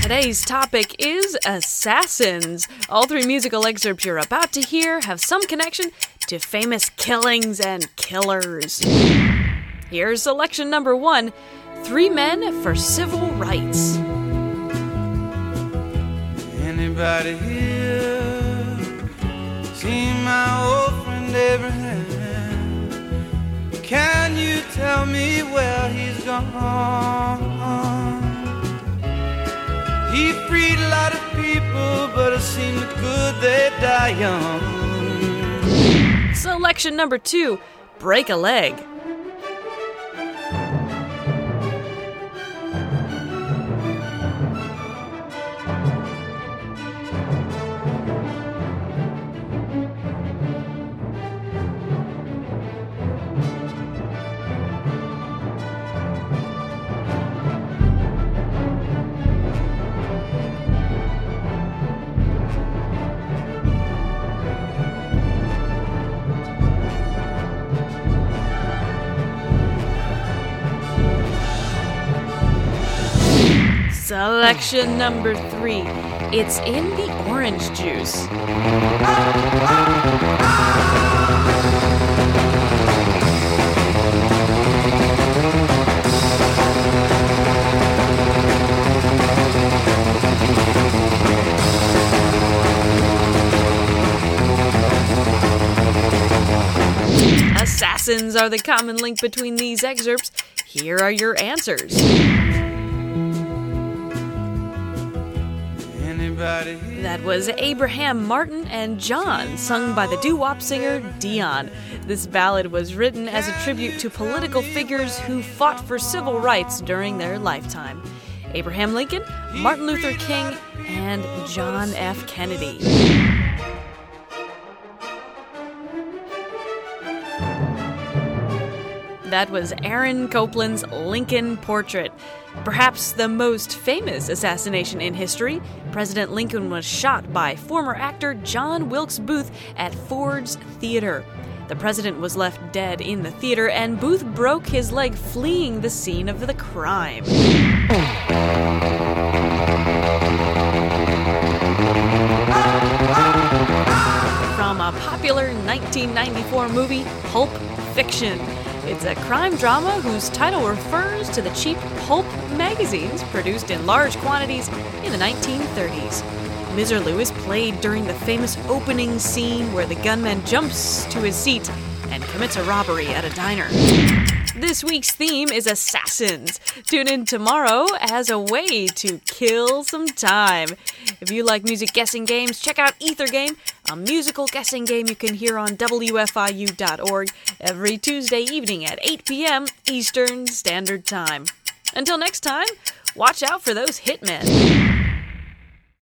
Today's topic is assassins. All three musical excerpts you're about to hear have some connection to famous killings and killers. Here's selection number 1, 3 Men for Civil Rights. Anybody here seen my old friend Abraham? Can you tell me where he's gone? He freed a lot of people, but it seemed good they die young. Selection number 2, Break a Leg. Selection number 3, It's in the Orange Juice. Assassins are the common link between these excerpts. Here are your answers. That was Abraham Martin and John, sung by the doo-wop singer Dion. This ballad was written as a tribute to political figures who fought for civil rights during their lifetime. Abraham Lincoln, Martin Luther King, and John F. Kennedy. That was Aaron Copland's Lincoln Portrait. Perhaps the most famous assassination in history, President Lincoln was shot by former actor John Wilkes Booth at Ford's Theater. The president was left dead in the theater, and Booth broke his leg fleeing the scene of the crime. From a popular 1994 movie, Pulp Fiction. It's a crime drama whose title refers to the cheap pulp magazines produced in large quantities in the 1930s. Miserlou is played during the famous opening scene where the gunman jumps to his seat and commits a robbery at a diner. This week's theme is assassins. Tune in tomorrow as a way to kill some time. If you like music guessing games, check out Ether Game, a musical guessing game you can hear on WFIU.org every Tuesday evening at 8 p.m. Eastern Standard Time. Until next time, watch out for those hitmen.